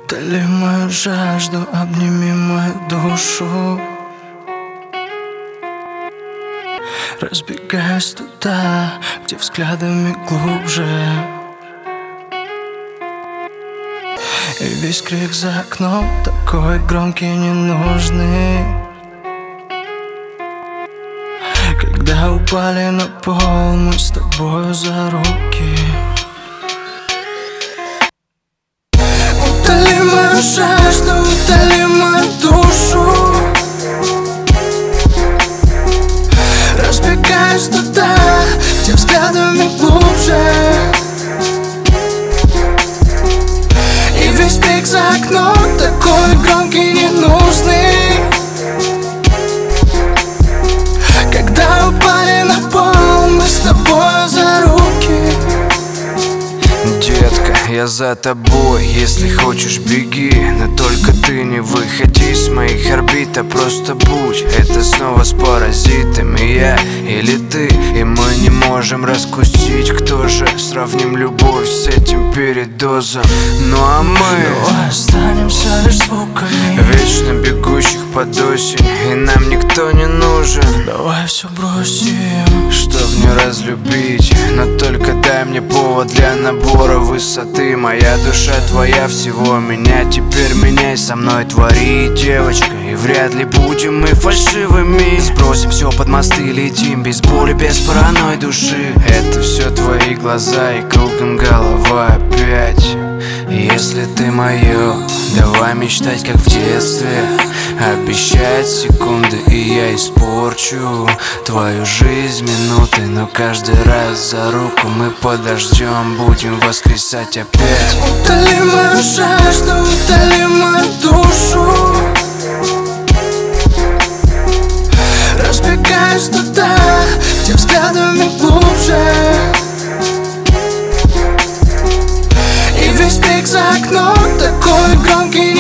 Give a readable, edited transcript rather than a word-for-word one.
Утоли мою жажду, обними мою душу. Разбегаюсь туда, где взглядами глубже. И весь крик за окном такой громкий, ненужный. Когда упали на пол мы с тобою за руки. Утоли мою жажду, утоли мою душу. Разбегаюсь туда, где взглядами глубже. И весь крик за окном такой громкий, ненужный. Когда упали на пол мы с тобой за руки. Детка, я за тобой, если хочешь беги. Но только ты не выходи с моих орбит, а просто будь. Это снова с паразитами, я или ты. И мы не можем раскусить, кто же. Сравним любовь с этим передозом. Ну а мы останемся лишь звуками, вечно бегущих под осень. И нам никто не нужен. Давай все бросим, чтоб не разлюбить. Но только дай мне повод для набора высоты. Моя душа твоя, всего меня. Теперь меняй, со мной твори, девочка. И вряд ли будем мы фальшивыми. Сбросим все под мосты, летим без боли, без паранойи души. Это все твои глаза и кругом голова опять. Если ты мое, давай мечтать, как в детстве. Обещать секунды, и я испорчу твою жизнь минуты. Но каждый раз за руку мы подождем, будем воскресать опять. Утоли мою жажду, утоли мою душу. Разбегаюсь туда, где взглядами глубже. И весь крик за окном такой громкий,